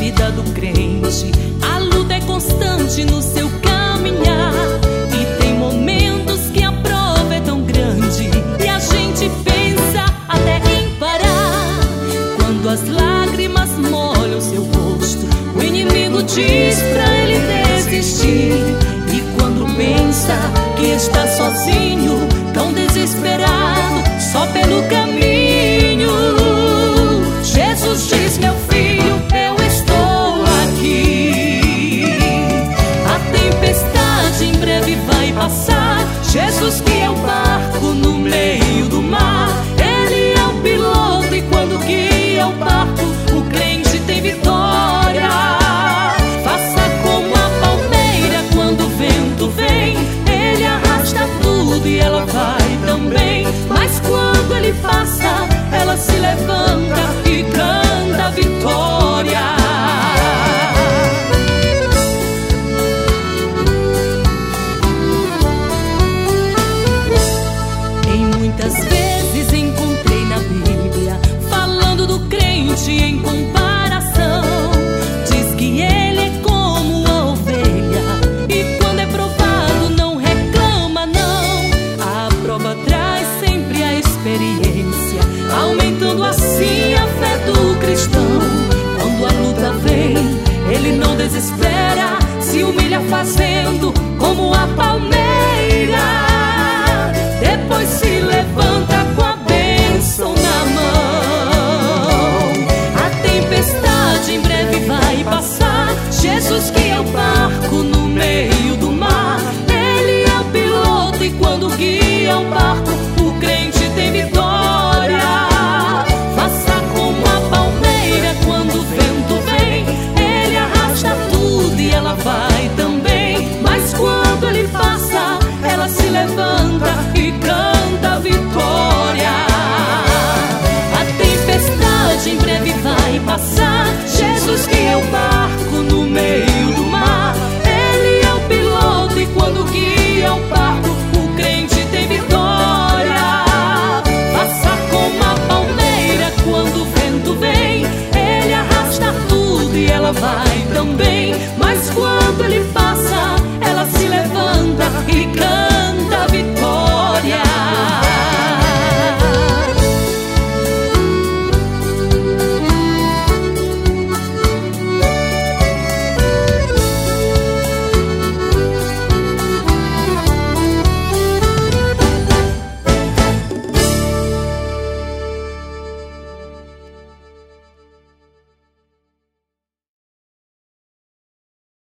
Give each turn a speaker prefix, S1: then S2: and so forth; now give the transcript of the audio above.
S1: vida do crente. A luta é constante no seu caminhar, e tem momentos que a prova é tão grande e a gente pensa até em parar. Quando as lágrimas molham seu rosto, o inimigo diz pra ele desistir. E quando pensa que está sozinho, tão desesperado, só pelo caminho